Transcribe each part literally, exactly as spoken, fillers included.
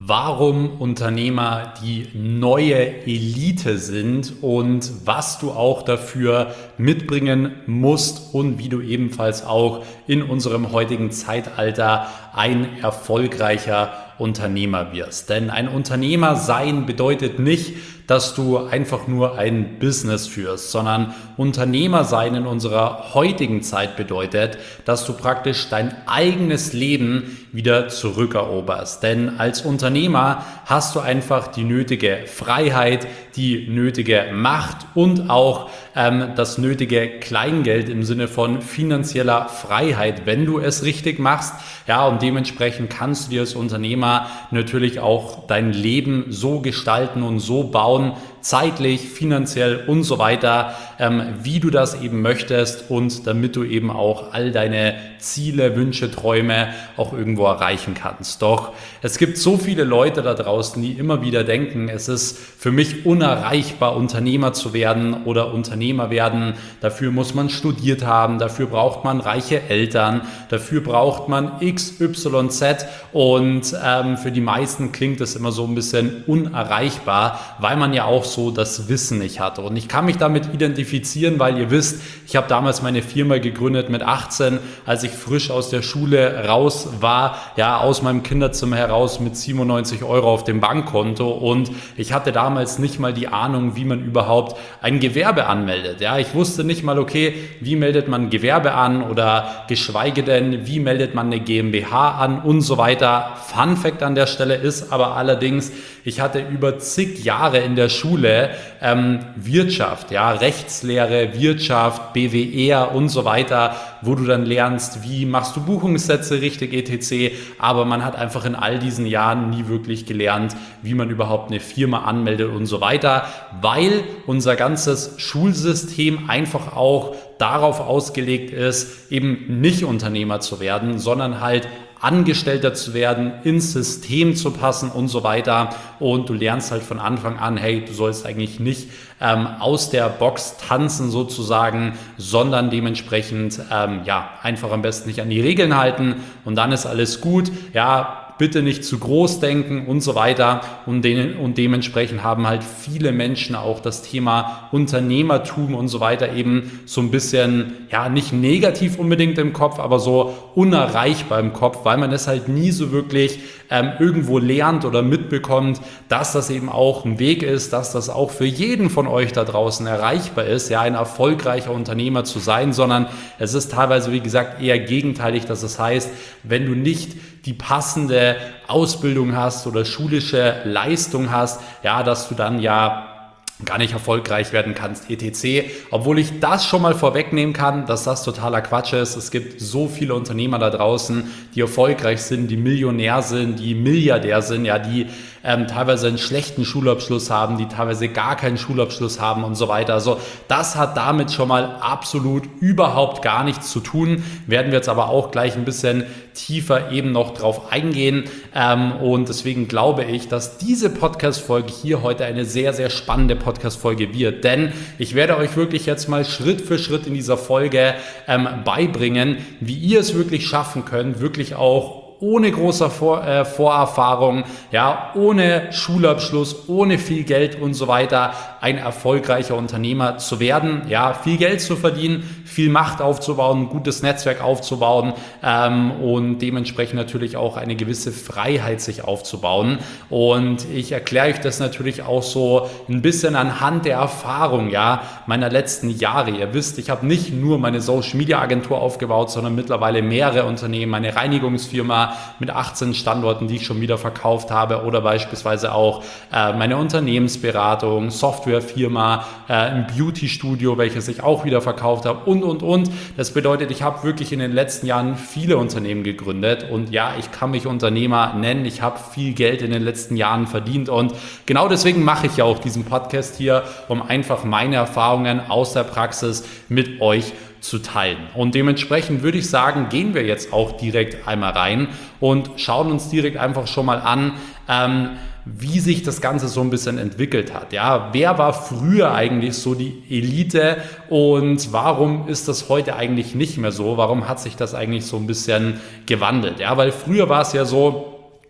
warum Unternehmer die neue Elite sind und was du auch dafür mitbringen musst und wie du ebenfalls auch in unserem heutigen Zeitalter ein erfolgreicher Unternehmer wirst. Denn ein Unternehmer sein bedeutet nicht, dass du einfach nur ein Business führst, sondern Unternehmer sein in unserer heutigen Zeit bedeutet, dass du praktisch dein eigenes Leben wieder zurückeroberst. Denn als Unternehmer hast du einfach die nötige Freiheit, die nötige Macht und auch ähm, das nötige Kleingeld im Sinne von finanzieller Freiheit, wenn du es richtig machst. Ja, und dementsprechend kannst du dir als Unternehmer natürlich auch dein Leben so gestalten und so bauen, zeitlich, finanziell und so weiter, ähm, wie du das eben möchtest und damit du eben auch all deine Ziele, Wünsche, Träume auch irgendwo erreichen kannst. Doch es gibt so viele Leute da draußen, die immer wieder denken, es ist für mich unerreichbar, Unternehmer zu werden oder Unternehmer werden. Dafür muss man studiert haben, dafür braucht man reiche Eltern, dafür braucht man X Y Z und ähm, für die meisten klingt es immer so ein bisschen unerreichbar, weil man ja auch so das Wissen nicht hatte. Und ich kann mich damit identifizieren, weil ihr wisst, ich habe damals meine Firma gegründet mit achtzehn, als ich frisch aus der Schule raus war, ja, aus meinem Kinderzimmer heraus mit siebenundneunzig Euro auf dem Bankkonto und ich hatte damals nicht mal die Ahnung, wie man überhaupt ein Gewerbe anmeldet. Ja, ich wusste nicht mal, okay, wie meldet man ein Gewerbe an oder geschweige denn, wie meldet man eine GmbH an und so weiter. Fun Fact an der Stelle ist aber allerdings, ich hatte über zig Jahre in der Schule ähm, Wirtschaft, ja, Rechtslehre, Wirtschaft, B W R und so weiter, wo du dann lernst, wie machst du Buchungssätze richtig et cetera. Aber man hat einfach in all diesen Jahren nie wirklich gelernt, wie man überhaupt eine Firma anmeldet und so weiter, weil unser ganzes Schulsystem einfach auch darauf ausgelegt ist, eben nicht Unternehmer zu werden, sondern halt Angestellter zu werden, ins System zu passen und so weiter. Und du lernst halt von Anfang an, hey, du sollst eigentlich nicht ähm, aus der Box tanzen sozusagen, sondern dementsprechend ähm, ja einfach am besten nicht an die Regeln halten und dann ist alles gut. Ja, bitte nicht zu groß denken und so weiter. Und, den, und dementsprechend haben halt viele Menschen auch das Thema Unternehmertum und so weiter eben so ein bisschen, ja, nicht negativ unbedingt im Kopf, aber so unerreichbar im Kopf, weil man es halt nie so wirklich ähm, irgendwo lernt oder mitbekommt, dass das eben auch ein Weg ist, dass das auch für jeden von euch da draußen erreichbar ist, ja, ein erfolgreicher Unternehmer zu sein, sondern es ist teilweise, wie gesagt, eher gegenteilig, dass es heißt, wenn du nicht die passende Ausbildung hast oder schulische Leistung hast, ja, dass du dann ja gar nicht erfolgreich werden kannst, et cetera. Obwohl ich das schon mal vorwegnehmen kann, dass das totaler Quatsch ist. Es gibt so viele Unternehmer da draußen, die erfolgreich sind, die Millionär sind, die Milliardär sind, ja, die ähm, teilweise einen schlechten Schulabschluss haben, die teilweise gar keinen Schulabschluss haben und so weiter. Also das hat damit schon mal absolut überhaupt gar nichts zu tun. Werden wir jetzt aber auch gleich ein bisschen tiefer eben noch drauf eingehen. Ähm, und deswegen glaube ich, dass diese Podcast-Folge hier heute eine sehr, sehr spannende Podcast-Folge wird. Denn ich werde euch wirklich jetzt mal Schritt für Schritt in dieser Folge ähm, beibringen, wie ihr es wirklich schaffen könnt, wirklich auch ohne großer Vor, äh, Vorerfahrung, ja, ohne Schulabschluss, ohne viel Geld und so weiter, ein erfolgreicher Unternehmer zu werden, ja, viel Geld zu verdienen, viel Macht aufzubauen, ein gutes Netzwerk aufzubauen ähm, und dementsprechend natürlich auch eine gewisse Freiheit sich aufzubauen. Und ich erkläre euch das natürlich auch so ein bisschen anhand der Erfahrung, ja, meiner letzten Jahre. Ihr wisst, ich habe nicht nur meine Social Media Agentur aufgebaut, sondern mittlerweile mehrere Unternehmen, meine Reinigungsfirma mit achtzehn Standorten, die ich schon wieder verkauft habe oder beispielsweise auch äh, meine Unternehmensberatung, Softwarefirma, äh, ein Beauty-Studio, welches ich auch wieder verkauft habe und, und, und. Das bedeutet, ich habe wirklich in den letzten Jahren viele Unternehmen gegründet und ja, ich kann mich Unternehmer nennen. Ich habe viel Geld in den letzten Jahren verdient und genau deswegen mache ich ja auch diesen Podcast hier, um einfach meine Erfahrungen aus der Praxis mit euch zu teilen. Und dementsprechend würde ich sagen, gehen wir jetzt auch direkt einmal rein und schauen uns direkt einfach schon mal an, ähm, wie sich das Ganze so ein bisschen entwickelt hat. Ja, wer war früher eigentlich so die Elite und warum ist das heute eigentlich nicht mehr so? Warum hat sich das eigentlich so ein bisschen gewandelt? Ja, weil früher war es ja so,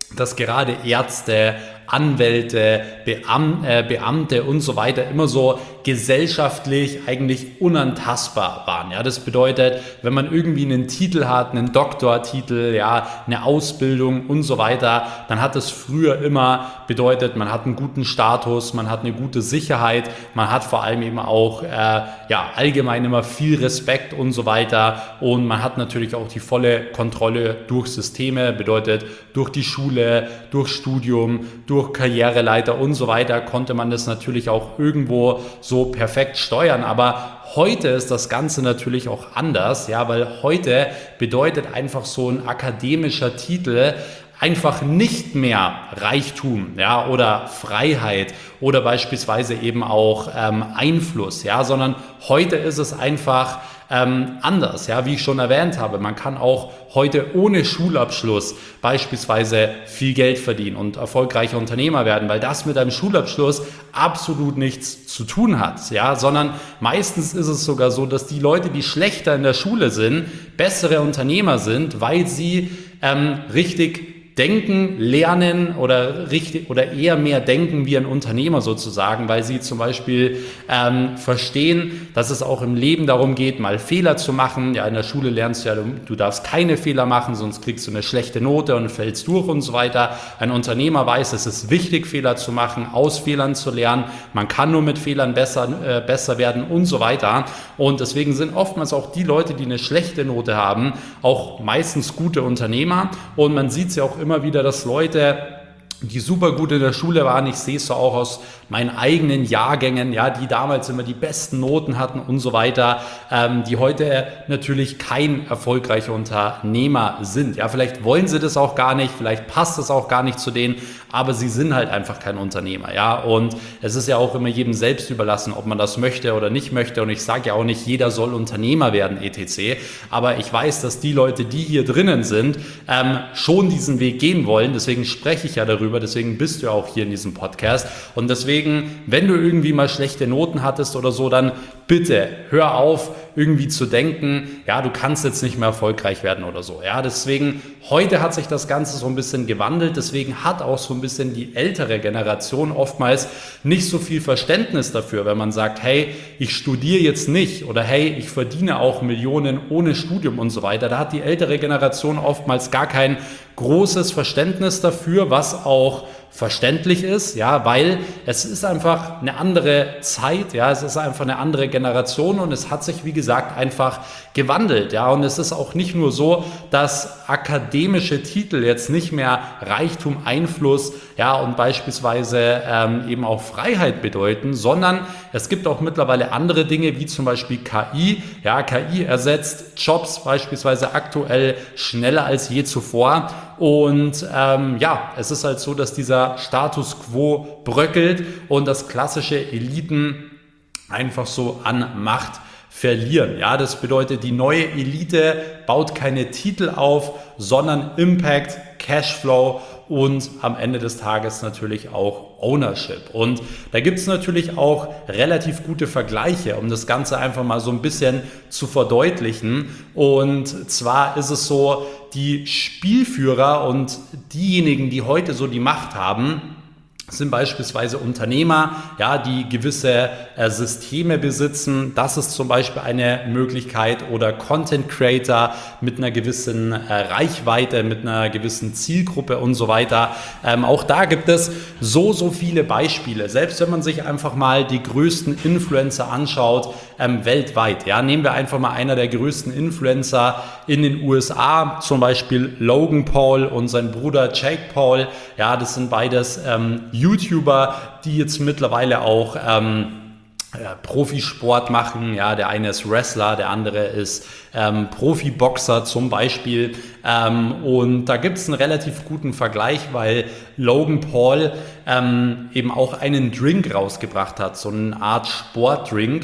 dass gerade Ärzte, Anwälte, Beam, äh, Beamte und so weiter immer so gesellschaftlich eigentlich unantastbar waren. Ja, das bedeutet, wenn man irgendwie einen Titel hat, einen Doktortitel, ja, eine Ausbildung und so weiter, dann hat es früher immer bedeutet, man hat einen guten Status, man hat eine gute Sicherheit, man hat vor allem eben auch äh, ja, allgemein immer viel Respekt und so weiter, und man hat natürlich auch die volle Kontrolle durch Systeme, bedeutet durch die Schule, durch Studium, durch Karriereleiter und so weiter konnte man das natürlich auch irgendwo so perfekt steuern. Aber heute ist das Ganze natürlich auch anders, ja, weil heute bedeutet einfach so ein akademischer Titel einfach nicht mehr Reichtum, ja, oder Freiheit oder beispielsweise eben auch ähm, Einfluss, ja, sondern heute ist es einfach ähm, anders, ja, wie ich schon erwähnt habe. Man kann auch heute ohne Schulabschluss beispielsweise viel Geld verdienen und erfolgreicher Unternehmer werden, weil das mit einem Schulabschluss absolut nichts zu tun hat, ja, sondern meistens ist es sogar so, dass die Leute, die schlechter in der Schule sind, bessere Unternehmer sind, weil sie ähm, richtig denken, lernen oder richtig oder eher mehr denken wie ein Unternehmer sozusagen, weil sie zum Beispiel ähm, verstehen, dass es auch im Leben darum geht, mal Fehler zu machen. Ja, in der Schule lernst du ja, du, du darfst keine Fehler machen, sonst kriegst du eine schlechte Note und fällst durch und so weiter. Ein Unternehmer weiß, es ist wichtig, Fehler zu machen, aus Fehlern zu lernen. Man kann nur mit Fehlern besser, äh, besser werden und so weiter. Und deswegen sind oftmals auch die Leute, die eine schlechte Note haben, auch meistens gute Unternehmer. Und man sieht es ja auch immer immer wieder, dass Leute, die super gut in der Schule waren, ich sehe es so auch aus meinen eigenen Jahrgängen, ja, die damals immer die besten Noten hatten und so weiter, ähm, die heute natürlich kein erfolgreicher Unternehmer sind. Ja, vielleicht wollen sie das auch gar nicht, vielleicht passt es auch gar nicht zu denen, aber sie sind halt einfach kein Unternehmer, ja, und es ist ja auch immer jedem selbst überlassen, ob man das möchte oder nicht möchte, und ich sage ja auch nicht, jeder soll Unternehmer werden, et cetera, aber ich weiß, dass die Leute, die hier drinnen sind, ähm, schon diesen Weg gehen wollen, deswegen spreche ich ja darüber, deswegen bist du ja auch hier in diesem Podcast, und deswegen, wenn du irgendwie mal schlechte Noten hattest oder so, dann bitte hör auf, irgendwie zu denken, ja, du kannst jetzt nicht mehr erfolgreich werden oder so. Ja, deswegen, heute hat sich das Ganze so ein bisschen gewandelt, deswegen hat auch so ein bisschen die ältere Generation oftmals nicht so viel Verständnis dafür, wenn man sagt, hey, ich studiere jetzt nicht oder hey, ich verdiene auch Millionen ohne Studium und so weiter. Da hat die ältere Generation oftmals gar kein großes Verständnis dafür, was auch verständlich ist, ja, weil es ist einfach eine andere Zeit, ja, es ist einfach eine andere Generation und es hat sich, wie gesagt, einfach gewandelt, ja, und es ist auch nicht nur so, dass akademische Titel jetzt nicht mehr Reichtum, Einfluss, ja, und beispielsweise ähm, eben auch Freiheit bedeuten, sondern es gibt auch mittlerweile andere Dinge, wie zum Beispiel K I, ja, K I ersetzt Jobs beispielsweise aktuell schneller als je zuvor. Und ähm, ja, es ist halt so, dass dieser Status quo bröckelt und das klassische Eliten einfach so an Macht verlieren. Ja, das bedeutet, die neue Elite baut keine Titel auf, sondern Impact, Cashflow und am Ende des Tages natürlich auch Ownership. Und da gibt es natürlich auch relativ gute Vergleiche, um das Ganze einfach mal so ein bisschen zu verdeutlichen. Und zwar ist es so, die Spielführer und diejenigen, die heute so die Macht haben, sind beispielsweise Unternehmer, ja, die gewisse äh, Systeme besitzen. Das ist zum Beispiel eine Möglichkeit, oder Content Creator mit einer gewissen äh, Reichweite, mit einer gewissen Zielgruppe und so weiter. Ähm, auch da gibt es so, so viele Beispiele. Selbst wenn man sich einfach mal die größten Influencer anschaut, ähm, weltweit. Ja, nehmen wir einfach mal einer der größten Influencer in den U S A, zum Beispiel Logan Paul und sein Bruder Jake Paul. Ja, das sind beides ähm, YouTuber, die jetzt mittlerweile auch ähm, ja, Profisport machen. Ja, der eine ist Wrestler, der andere ist ähm, Profiboxer zum Beispiel. Ähm, und da gibt es einen relativ guten Vergleich, weil Logan Paul ähm, eben auch einen Drink rausgebracht hat, so eine Art Sportdrink.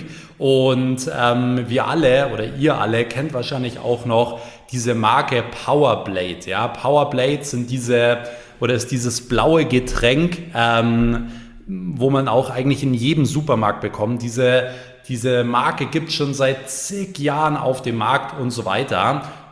Und ähm, wir alle oder ihr alle kennt wahrscheinlich auch noch diese Marke Powerblade. Ja, Powerblade sind diese oder ist dieses blaue Getränk, ähm, wo man auch eigentlich in jedem Supermarkt bekommt. Diese, diese Marke gibt es schon seit zig Jahren auf dem Markt und so weiter.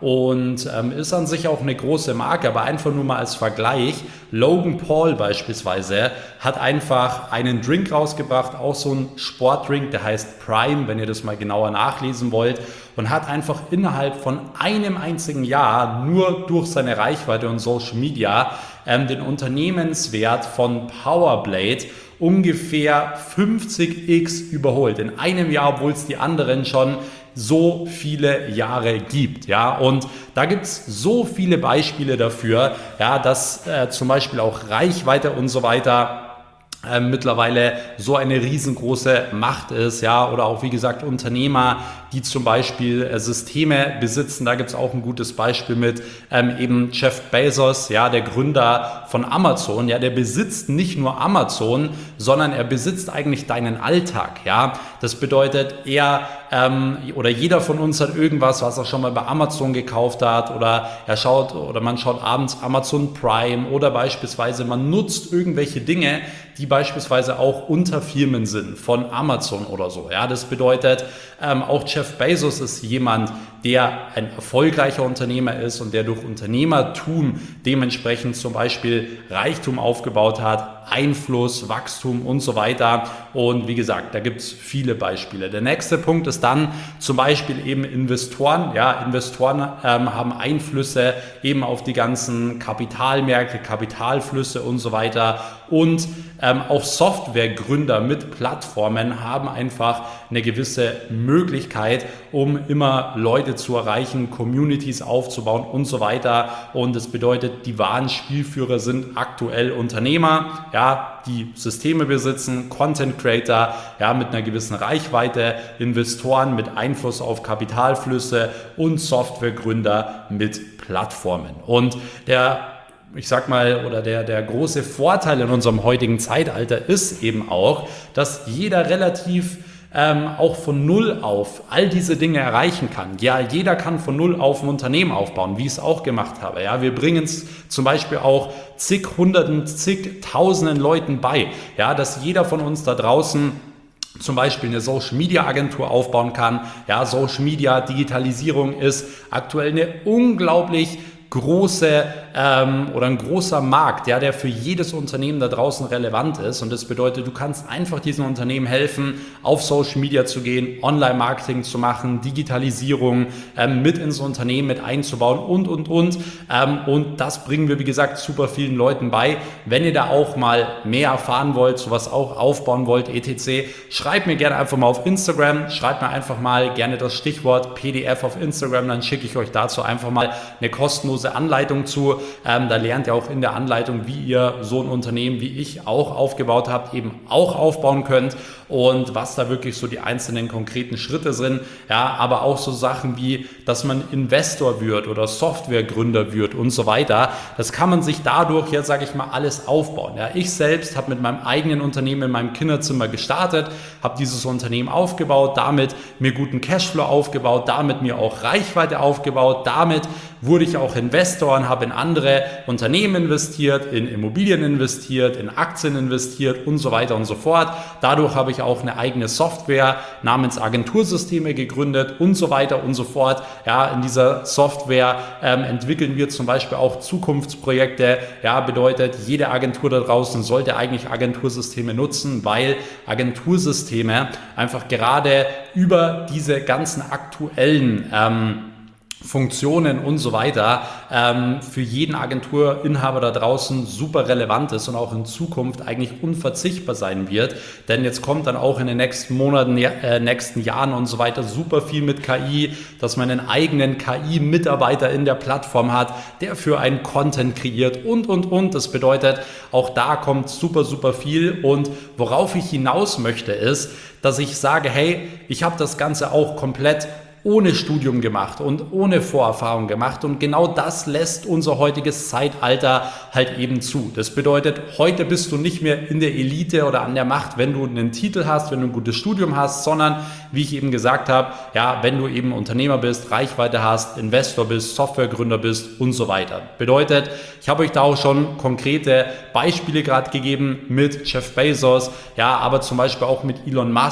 und ähm, ist an sich auch eine große Marke, aber einfach nur mal als Vergleich. Logan Paul beispielsweise hat einfach einen Drink rausgebracht, auch so ein Sportdrink, der heißt Prime, wenn ihr das mal genauer nachlesen wollt, und hat einfach innerhalb von einem einzigen Jahr nur durch seine Reichweite und Social Media ähm, den Unternehmenswert von Powerblade ungefähr fünfzig x überholt. In einem Jahr, obwohl es die anderen schon so viele Jahre gibt, ja, und da gibt es so viele Beispiele dafür, ja, dass äh, zum Beispiel auch Reichweite und so weiter äh, mittlerweile so eine riesengroße Macht ist, ja, oder auch wie gesagt Unternehmer, die zum Beispiel äh, Systeme besitzen. Da gibt es auch ein gutes Beispiel mit ähm, eben Jeff Bezos, ja, der Gründer von Amazon, ja, der besitzt nicht nur Amazon, sondern er besitzt eigentlich deinen Alltag, ja. Das bedeutet, er ähm, oder jeder von uns hat irgendwas, was er schon mal bei Amazon gekauft hat, oder er schaut oder man schaut abends Amazon Prime, oder beispielsweise man nutzt irgendwelche Dinge, die beispielsweise auch Unterfirmen sind von Amazon oder so. Ja, das bedeutet, ähm, auch Jeff Bezos ist jemand, der ein erfolgreicher Unternehmer ist und der durch Unternehmertum dementsprechend zum Beispiel Reichtum aufgebaut hat, Einfluss, Wachstum und so weiter. Und wie gesagt, da gibt es viele Beispiele. Der nächste Punkt ist dann zum Beispiel eben Investoren. Ja, Investoren ähm, haben Einflüsse eben auf die ganzen Kapitalmärkte, Kapitalflüsse und so weiter. Und ähm, auch Softwaregründer mit Plattformen haben einfach eine gewisse Möglichkeit, um immer Leute zu erreichen, Communities aufzubauen und so weiter. Und das bedeutet, die wahren Spielführer sind aktuell Unternehmer, ja, die Systeme besitzen, Content Creator, ja, mit einer gewissen Reichweite, Investoren mit Einfluss auf Kapitalflüsse und Softwaregründer mit Plattformen. Und der Ich sag mal, oder der, der große Vorteil in unserem heutigen Zeitalter ist eben auch, dass jeder relativ ähm, auch von Null auf all diese Dinge erreichen kann. Ja, jeder kann von Null auf ein Unternehmen aufbauen, wie ich es auch gemacht habe. Ja, wir bringen es zum Beispiel auch zig Hunderten, zig Tausenden Leuten bei, ja, dass jeder von uns da draußen zum Beispiel eine Social Media Agentur aufbauen kann. Ja, Social Media Digitalisierung ist aktuell eine unglaublich große ähm, oder ein großer Markt, ja, der für jedes Unternehmen da draußen relevant ist, und das bedeutet, du kannst einfach diesen Unternehmen helfen, auf Social Media zu gehen, Online-Marketing zu machen, Digitalisierung ähm, mit ins Unternehmen mit einzubauen und, und, und ähm, und das bringen wir, wie gesagt, super vielen Leuten bei. Wenn ihr da auch mal mehr erfahren wollt, sowas auch aufbauen wollt, et cetera, schreibt mir gerne einfach mal auf Instagram, schreibt mir einfach mal gerne das Stichwort P D F auf Instagram, dann schicke ich euch dazu einfach mal eine kostenlose Anleitung zu. Ähm, da lernt ihr auch in der Anleitung, wie ihr so ein Unternehmen, wie ich auch aufgebaut habt, eben auch aufbauen könnt, und was da wirklich so die einzelnen konkreten Schritte sind. Ja, aber auch so Sachen wie, dass man Investor wird oder Softwaregründer wird und so weiter. Das kann man sich dadurch, jetzt sage ich mal, alles aufbauen. Ja, ich selbst habe mit meinem eigenen Unternehmen in meinem Kinderzimmer gestartet, habe dieses Unternehmen aufgebaut, damit mir guten Cashflow aufgebaut, damit mir auch Reichweite aufgebaut, damit wurde ich auch Investor und habe in andere Unternehmen investiert, in Immobilien investiert, in Aktien investiert und so weiter und so fort. Dadurch habe ich auch eine eigene Software namens Agentursysteme gegründet und so weiter und so fort. Ja, in dieser Software ähm, entwickeln wir zum Beispiel auch Zukunftsprojekte. Ja, bedeutet, jede Agentur da draußen sollte eigentlich Agentursysteme nutzen, weil Agentursysteme einfach gerade über diese ganzen aktuellen ähm, Funktionen und so weiter ähm, für jeden Agenturinhaber da draußen super relevant ist und auch in Zukunft eigentlich unverzichtbar sein wird. Denn jetzt kommt dann auch in den nächsten Monaten, äh, nächsten Jahren und so weiter super viel mit K I, dass man einen eigenen K I-Mitarbeiter in der Plattform hat, der für einen Content kreiert und, und, und. Das bedeutet, auch da kommt super, super viel. Und worauf ich hinaus möchte, ist, dass ich sage, hey, ich habe das Ganze auch komplett ohne Studium gemacht und ohne Vorerfahrung gemacht, und genau das lässt unser heutiges Zeitalter halt eben zu. Das bedeutet, heute bist du nicht mehr in der Elite oder an der Macht, wenn du einen Titel hast, wenn du ein gutes Studium hast, sondern, wie ich eben gesagt habe, ja, wenn du eben Unternehmer bist, Reichweite hast, Investor bist, Softwaregründer bist und so weiter. Bedeutet, ich habe euch da auch schon konkrete Beispiele gerade gegeben mit Jeff Bezos, ja, aber zum Beispiel auch mit Elon Musk.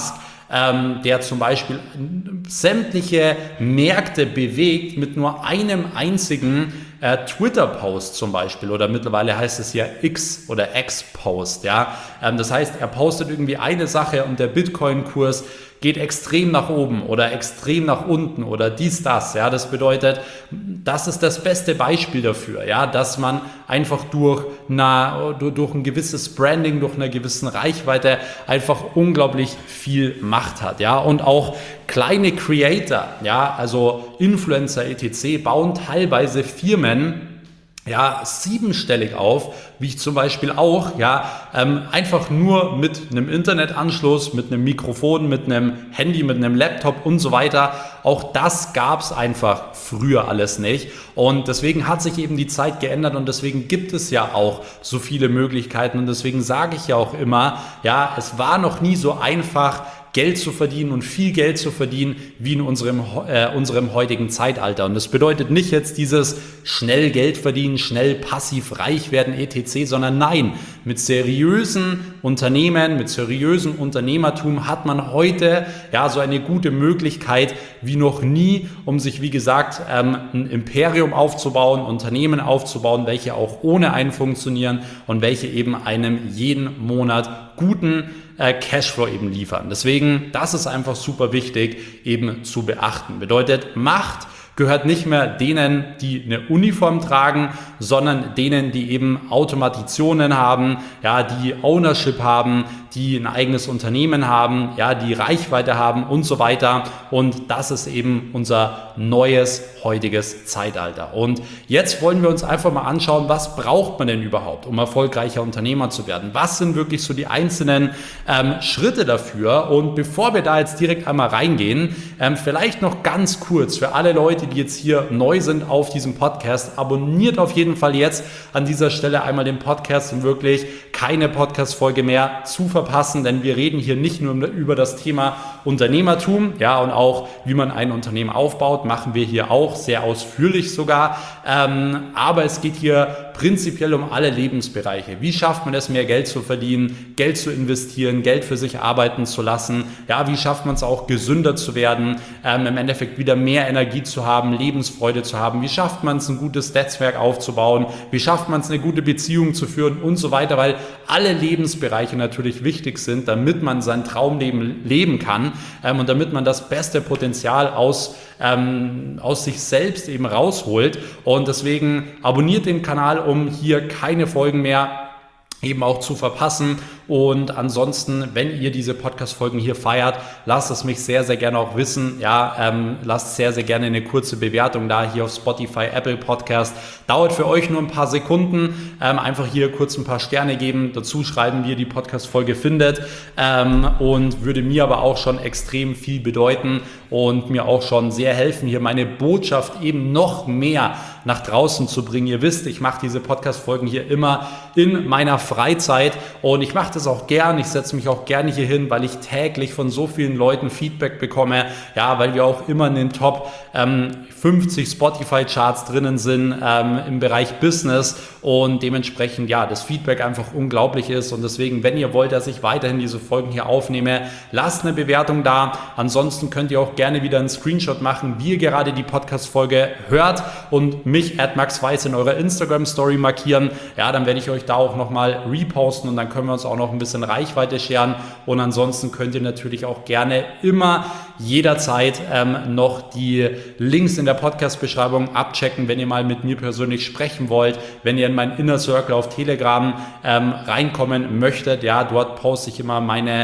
ähm, der zum Beispiel sämtliche Märkte bewegt mit nur einem einzigen äh, Twitter-Post zum Beispiel, oder mittlerweile heißt es ja X oder X-Post, ja. Ähm, das heißt, er postet irgendwie eine Sache und der Bitcoin-Kurs geht extrem nach oben oder extrem nach unten oder dies, das, ja, das bedeutet, das ist das beste Beispiel dafür, ja, dass man einfach durch, eine, durch ein gewisses Branding, durch eine gewisse Reichweite einfach unglaublich viel Macht hat, ja, und auch kleine Creator, ja, also Influencer et cetera bauen teilweise Firmen, ja, siebenstellig auf, wie ich zum Beispiel auch, ja, ähm, einfach nur mit einem Internetanschluss, mit einem Mikrofon, mit einem Handy, mit einem Laptop und so weiter. Auch das gab es einfach früher alles nicht. Und deswegen hat sich eben die Zeit geändert und deswegen gibt es ja auch so viele Möglichkeiten und deswegen sage ich ja auch immer, ja, es war noch nie so einfach, Geld zu verdienen und viel Geld zu verdienen wie in unserem, äh, unserem heutigen Zeitalter. Und das bedeutet nicht jetzt dieses schnell Geld verdienen, schnell passiv reich werden et cetera, sondern nein, mit seriösen Unternehmen, mit seriösem Unternehmertum hat man heute ja so eine gute Möglichkeit wie noch nie, um sich wie gesagt ähm, ein Imperium aufzubauen, Unternehmen aufzubauen, welche auch ohne einen funktionieren und welche eben einem jeden Monat guten äh, Cashflow eben liefern. Deswegen, das ist einfach super wichtig eben zu beachten. Bedeutet, Macht gehört nicht mehr denen, die eine Uniform tragen, sondern denen, die eben Automatisationen haben, ja, die Ownership haben, die ein eigenes Unternehmen haben, ja, die Reichweite haben und so weiter. Und das ist eben unser neues, heutiges Zeitalter. Und jetzt wollen wir uns einfach mal anschauen, was braucht man denn überhaupt, um erfolgreicher Unternehmer zu werden? Was sind wirklich so die einzelnen ähm, Schritte dafür? Und bevor wir da jetzt direkt einmal reingehen, ähm, vielleicht noch ganz kurz für alle Leute, die jetzt hier neu sind auf diesem Podcast, abonniert auf jeden Fall jetzt an dieser Stelle einmal den Podcast, um wirklich keine Podcast-Folge mehr zu verpassen, denn wir reden hier nicht nur über das Thema Unternehmertum, ja, und auch wie man ein Unternehmen aufbaut, machen wir hier auch sehr ausführlich sogar, ähm, aber es geht hier prinzipiell um alle Lebensbereiche. Wie schafft man es, mehr Geld zu verdienen, Geld zu investieren, Geld für sich arbeiten zu lassen, ja, wie schafft man es auch, gesünder zu werden, ähm, im Endeffekt wieder mehr Energie zu haben, Lebensfreude zu haben, wie schafft man es, ein gutes Netzwerk aufzubauen, wie schafft man es, eine gute Beziehung zu führen und so weiter, weil alle Lebensbereiche natürlich wichtig sind, damit man sein Traumleben leben kann ähm, und damit man das beste Potenzial aus, ähm, aus sich selbst eben rausholt. Und deswegen abonniert den Kanal, um hier keine Folgen mehr eben auch zu verpassen. Und ansonsten, wenn ihr diese Podcast-Folgen hier feiert, lasst es mich sehr, sehr gerne auch wissen. Ja, ähm, lasst sehr, sehr gerne eine kurze Bewertung da hier auf Spotify, Apple Podcast. Dauert für euch nur ein paar Sekunden. Ähm, einfach hier kurz ein paar Sterne geben, dazu schreiben, wie ihr die Podcast-Folge findet. Ähm, und würde mir aber auch schon extrem viel bedeuten und mir auch schon sehr helfen, hier meine Botschaft eben noch mehr nach draußen zu bringen. Ihr wisst, ich mache diese Podcast-Folgen hier immer in meiner Freizeit und ich mache das auch gern. Ich setze mich auch gerne hier hin, weil ich täglich von so vielen Leuten Feedback bekomme. Ja, weil wir auch immer in den Top ähm, fünfzig Spotify-Charts drinnen sind ähm, im Bereich Business und dementsprechend, ja, das Feedback einfach unglaublich ist und deswegen, wenn ihr wollt, dass ich weiterhin diese Folgen hier aufnehme, lasst eine Bewertung da. Ansonsten könnt ihr auch gerne wieder einen Screenshot machen, wie ihr gerade die Podcast-Folge hört und mich at Max Weiß in eurer Instagram-Story markieren. Ja, dann werde ich euch da auch nochmal reposten und dann können wir uns auch noch ein bisschen Reichweite scheren und ansonsten könnt ihr natürlich auch gerne immer jederzeit ähm, noch die Links in der Podcast-Beschreibung abchecken, wenn ihr mal mit mir persönlich sprechen wollt, wenn ihr in meinen Inner Circle auf Telegram ähm, reinkommen möchtet. Ja, dort poste ich immer meine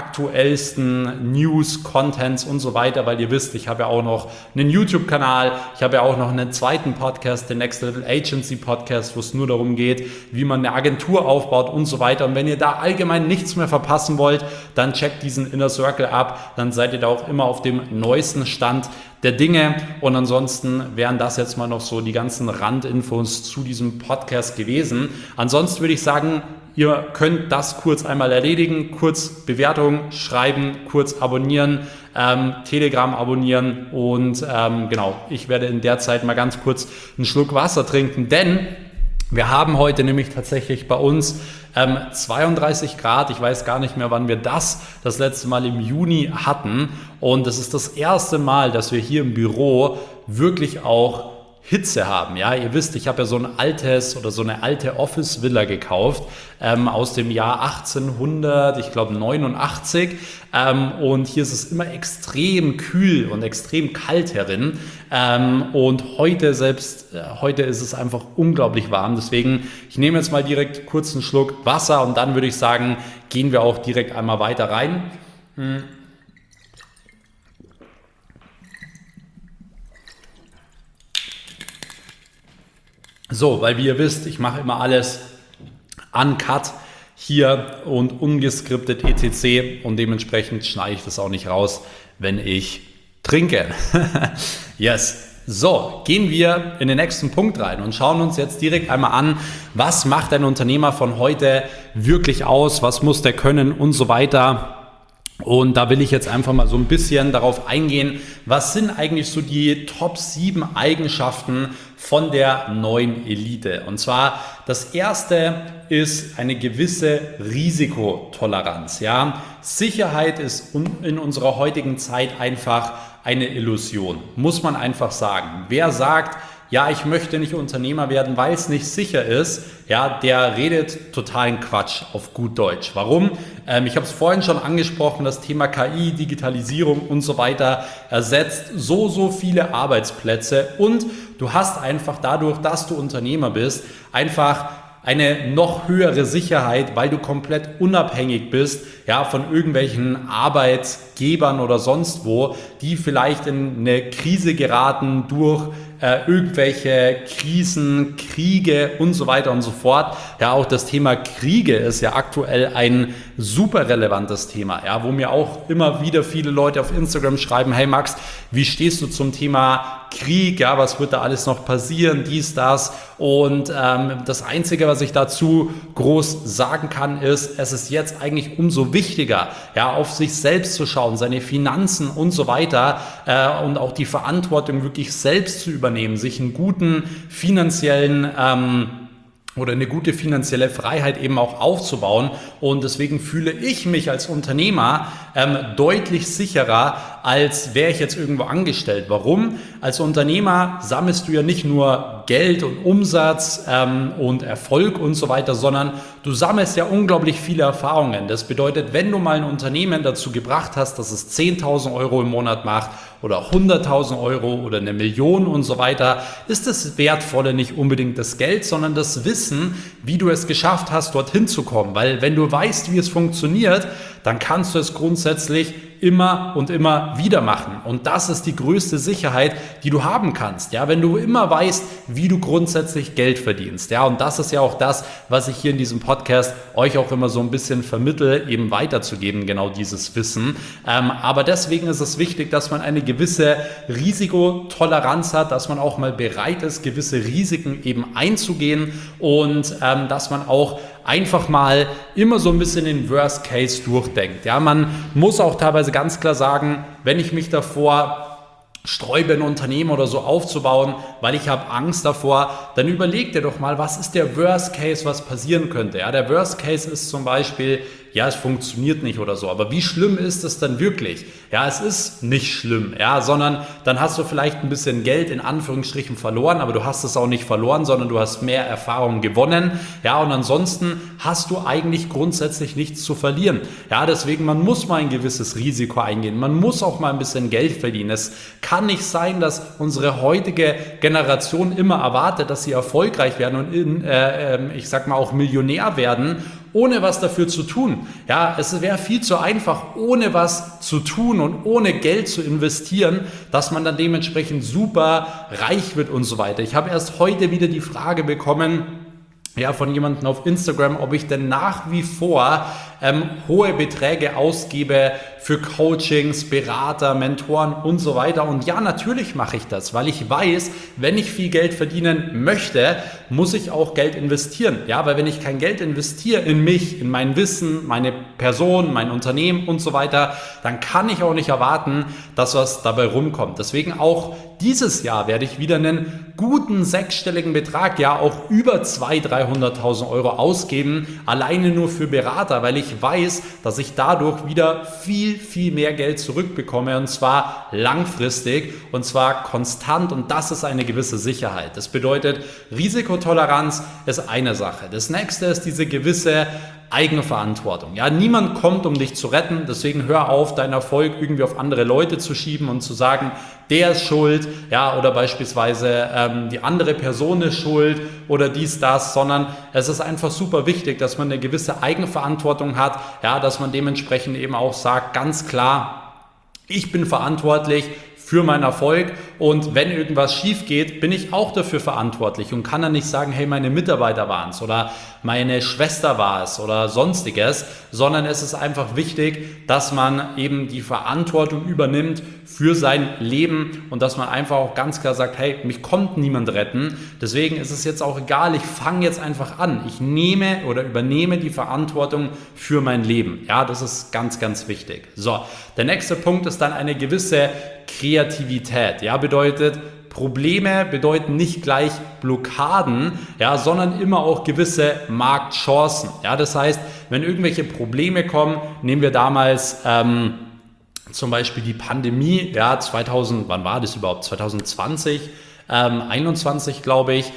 aktuellsten News, Contents und so weiter, weil ihr wisst, ich habe ja auch noch einen YouTube-Kanal, ich habe ja auch noch einen zweiten Podcast, den Next Level Agency Podcast, wo es nur darum geht, wie man eine Agentur aufbaut und so weiter. Und wenn ihr da allgemein nichts mehr verpassen wollt, dann checkt diesen Inner Circle ab, dann seid ihr da auch immer auf dem neuesten Stand der Dinge und ansonsten wären das jetzt mal noch so die ganzen Randinfos zu diesem Podcast gewesen. Ansonsten würde ich sagen, ihr könnt das kurz einmal erledigen, kurz Bewertung schreiben, kurz abonnieren, ähm, Telegram abonnieren und ähm, genau, ich werde in der Zeit mal ganz kurz einen Schluck Wasser trinken, denn wir haben heute nämlich tatsächlich bei uns ähm, zweiunddreißig Grad. Ich weiß gar nicht mehr, wann wir das das letzte Mal im Juni hatten. Und es ist das erste Mal, dass wir hier im Büro wirklich auch Hitze haben. Ja, ihr wisst, ich habe ja so ein altes oder so eine alte Office-Villa gekauft ähm, aus dem Jahr achtzehnhundert, ich glaube neunundachtzig. Ähm, und hier ist es immer extrem kühl und extrem kalt herin. Ähm, und heute selbst, äh, heute ist es einfach unglaublich warm. Deswegen, ich nehme jetzt mal direkt kurz einen Schluck Wasser und dann würde ich sagen, gehen wir auch direkt einmal weiter rein. Hm. So, weil wie ihr wisst, ich mache immer alles uncut hier und ungeskriptet et cetera und dementsprechend schneide ich das auch nicht raus, wenn ich trinke. Yes. So, gehen wir in den nächsten Punkt rein und schauen uns jetzt direkt einmal an, was macht ein Unternehmer von heute wirklich aus, was muss der können und so weiter. Und da will ich jetzt einfach mal so ein bisschen darauf eingehen, was sind eigentlich so die Top sieben Eigenschaften von der neuen Elite. Und zwar das erste ist eine gewisse Risikotoleranz. Ja? Sicherheit ist in unserer heutigen Zeit einfach eine Illusion, muss man einfach sagen. Wer sagt, ja, ich möchte nicht Unternehmer werden, weil es nicht sicher ist, ja, der redet totalen Quatsch auf gut Deutsch. Warum? Ähm, ich habe es vorhin schon angesprochen, das Thema K I, Digitalisierung und so weiter ersetzt so, so viele Arbeitsplätze und du hast einfach dadurch, dass du Unternehmer bist, einfach eine noch höhere Sicherheit, weil du komplett unabhängig bist, ja, von irgendwelchen Arbeitgebern oder sonst wo, die vielleicht in eine Krise geraten durch äh, irgendwelche Krisen, Kriege und so weiter und so fort. Ja, auch das Thema Kriege ist ja aktuell ein super relevantes Thema, ja, wo mir auch immer wieder viele Leute auf Instagram schreiben, hey Max, wie stehst du zum Thema Krieg, ja, was wird da alles noch passieren, dies, das und ähm, das Einzige, was ich dazu groß sagen kann, ist, es ist jetzt eigentlich umso wichtiger, ja, auf sich selbst zu schauen, seine Finanzen und so weiter äh, und auch die Verantwortung wirklich selbst zu übernehmen, sich einen guten finanziellen ähm, oder eine gute finanzielle Freiheit eben auch aufzubauen. Und deswegen fühle ich mich als Unternehmer ähm, deutlich sicherer, als wäre ich jetzt irgendwo angestellt. Warum? Als Unternehmer sammelst du ja nicht nur Geld und Umsatz ähm, und Erfolg und so weiter, sondern du sammelst ja unglaublich viele Erfahrungen. Das bedeutet, wenn du mal ein Unternehmen dazu gebracht hast, dass es zehntausend Euro im Monat macht oder hunderttausend Euro oder eine Million und so weiter, ist das Wertvolle nicht unbedingt das Geld, sondern das Wissen, wie du es geschafft hast, dorthin zu kommen. Weil wenn du weißt, wie es funktioniert, dann kannst du es grundsätzlich immer und immer wieder machen. Und das ist die größte Sicherheit, die du haben kannst. Ja, wenn du immer weißt, wie du grundsätzlich Geld verdienst. Ja, und das ist ja auch das, was ich hier in diesem Podcast euch auch immer so ein bisschen vermittle, eben weiterzugeben, genau dieses Wissen. Ähm, aber deswegen ist es wichtig, dass man eine gewisse Risikotoleranz hat, dass man auch mal bereit ist, gewisse Risiken eben einzugehen und ähm, dass man auch einfach mal immer so ein bisschen den Worst Case durchdenkt. Ja, man muss auch teilweise ganz klar sagen, wenn ich mich davor sträube, ein Unternehmen oder so aufzubauen, weil ich habe Angst davor, dann überleg dir doch mal, was ist der Worst Case, was passieren könnte. Ja, der Worst Case ist zum Beispiel, ja, es funktioniert nicht oder so, aber wie schlimm ist es dann wirklich? Ja, es ist nicht schlimm, ja, sondern dann hast du vielleicht ein bisschen Geld in Anführungsstrichen verloren, aber du hast es auch nicht verloren, sondern du hast mehr Erfahrung gewonnen, ja, und ansonsten hast du eigentlich grundsätzlich nichts zu verlieren. Ja, deswegen, man muss mal ein gewisses Risiko eingehen, man muss auch mal ein bisschen Geld verdienen. Es kann nicht sein, dass unsere heutige Generation immer erwartet, dass sie erfolgreich werden und in, äh, ich sag mal auch Millionär werden, ohne was dafür zu tun. Ja, es wäre viel zu einfach, ohne was zu tun und ohne Geld zu investieren, dass man dann dementsprechend super reich wird und so weiter. Ich habe erst heute wieder die Frage bekommen, ja, von jemandem auf Instagram, ob ich denn nach wie vor ähm, hohe Beträge ausgebe für Coachings, Berater, Mentoren und so weiter. Und ja, natürlich mache ich das, weil ich weiß, wenn ich viel Geld verdienen möchte, muss ich auch Geld investieren. Ja, weil wenn ich kein Geld investiere in mich, in mein Wissen, meine Person, mein Unternehmen und so weiter, dann kann ich auch nicht erwarten, dass was dabei rumkommt. Deswegen auch dieses Jahr werde ich wieder einen guten sechsstelligen Betrag, ja auch über zweihunderttausend, dreihunderttausend Euro ausgeben, alleine nur für Berater, weil ich weiß, dass ich dadurch wieder viel, viel mehr Geld zurückbekomme und zwar langfristig und zwar konstant und das ist eine gewisse Sicherheit. Das bedeutet, Risikotoleranz ist eine Sache. Das nächste ist diese gewisse Eigenverantwortung. Ja, niemand kommt, um dich zu retten, deswegen hör auf, deinen Erfolg irgendwie auf andere Leute zu schieben und zu sagen, der ist schuld, ja, oder beispielsweise ähm, die andere Person ist schuld oder dies, das, sondern es ist einfach super wichtig, dass man eine gewisse Eigenverantwortung hat, ja, dass man dementsprechend eben auch sagt, ganz klar, ich bin verantwortlich für meinen Erfolg und wenn irgendwas schief geht, bin ich auch dafür verantwortlich und kann dann nicht sagen, hey, meine Mitarbeiter waren es oder meine Schwester war es oder sonstiges, sondern es ist einfach wichtig, dass man eben die Verantwortung übernimmt für sein Leben und dass man einfach auch ganz klar sagt, hey, mich kommt niemand retten, deswegen ist es jetzt auch egal, ich fange jetzt einfach an, ich nehme oder übernehme die Verantwortung für mein Leben. Ja, das ist ganz, ganz wichtig. So, der nächste Punkt ist dann eine gewisse Kreativität, ja, bedeutet, Probleme bedeuten nicht gleich Blockaden, ja, sondern immer auch gewisse Marktchancen. Ja, das heißt, wenn irgendwelche Probleme kommen, nehmen wir damals ähm, zum Beispiel die Pandemie, ja, zweitausend, wann war das überhaupt? zwanzig zwanzig, ähm, einundzwanzig glaube ich.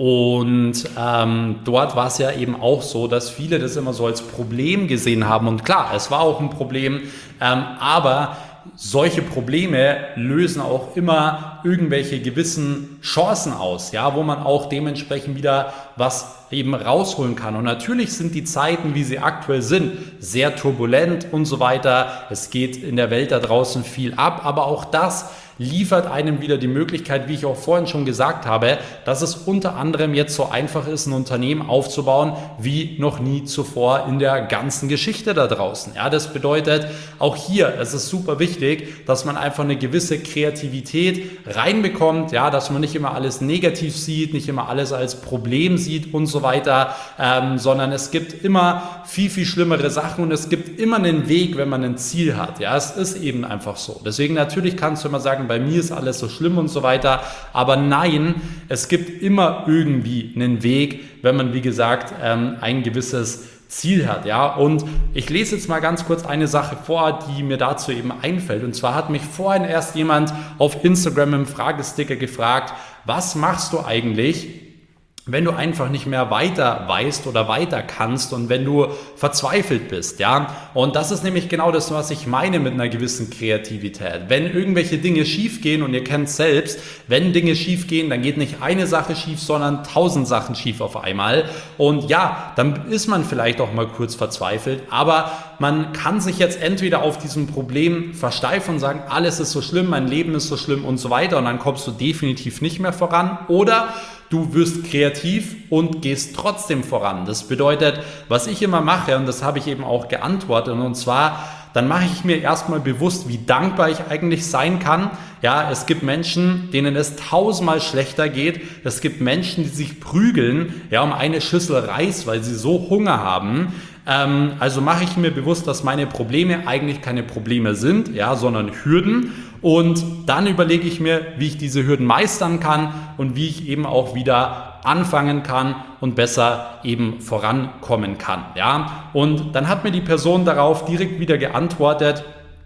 Und ähm, dort war es ja eben auch so, dass viele das immer so als Problem gesehen haben. Und klar, es war auch ein Problem, ähm, aber solche Probleme lösen auch immer irgendwelche gewissen Chancen aus, ja, wo man auch dementsprechend wieder was eben rausholen kann. Und natürlich sind die Zeiten, wie sie aktuell sind, sehr turbulent und so weiter. Es geht in der Welt da draußen viel ab, aber auch das liefert einem wieder die Möglichkeit, wie ich auch vorhin schon gesagt habe, dass es unter anderem jetzt so einfach ist, ein Unternehmen aufzubauen, wie noch nie zuvor in der ganzen Geschichte da draußen. Ja, das bedeutet, auch hier, es ist super wichtig, dass man einfach eine gewisse Kreativität reinbekommt, ja, dass man nicht immer alles negativ sieht, nicht immer alles als Problem sieht und so weiter, ähm, sondern es gibt immer viel, viel schlimmere Sachen und es gibt immer einen Weg, wenn man ein Ziel hat. Ja, es ist eben einfach so. Deswegen natürlich kannst du immer sagen, bei mir ist alles so schlimm und so weiter, aber nein, es gibt immer irgendwie einen Weg, wenn man, wie gesagt, ähm, ein gewisses Ziel hat, ja, und ich lese jetzt mal ganz kurz eine Sache vor, die mir dazu eben einfällt, und zwar hat mich vorhin erst jemand auf Instagram im Fragesticker gefragt, was machst du eigentlich, wenn du einfach nicht mehr weiter weißt oder weiter kannst und wenn du verzweifelt bist, ja, und das ist nämlich genau das, was ich meine mit einer gewissen Kreativität. Wenn irgendwelche Dinge schief gehen und ihr kennt es selbst, wenn Dinge schief gehen, dann geht nicht eine Sache schief, sondern tausend Sachen schief auf einmal und ja, dann ist man vielleicht auch mal kurz verzweifelt, aber man kann sich jetzt entweder auf diesem Problem versteifen und sagen, alles ist so schlimm, mein Leben ist so schlimm und so weiter und dann kommst du definitiv nicht mehr voran, oder du wirst kreativ und gehst trotzdem voran. Das bedeutet, was ich immer mache, und das habe ich eben auch geantwortet, und zwar, dann mache ich mir erstmal bewusst, wie dankbar ich eigentlich sein kann. Ja, es gibt Menschen, denen es tausendmal schlechter geht. Es gibt Menschen, die sich prügeln, ja, um eine Schüssel Reis, weil sie so Hunger haben. Ähm, also mache ich mir bewusst, dass meine Probleme eigentlich keine Probleme sind, ja, sondern Hürden. Und dann überlege ich mir, wie ich diese Hürden meistern kann und wie ich eben auch wieder anfangen kann und besser eben vorankommen kann. Ja? Und dann hat mir die Person darauf direkt wieder geantwortet,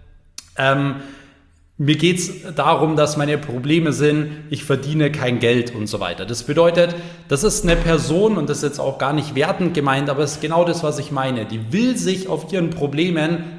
ähm, mir geht es darum, dass meine Probleme sind, ich verdiene kein Geld und so weiter. Das bedeutet, das ist eine Person, und das ist jetzt auch gar nicht wertend gemeint, aber es ist genau das, was ich meine. Die will sich auf ihren Problemen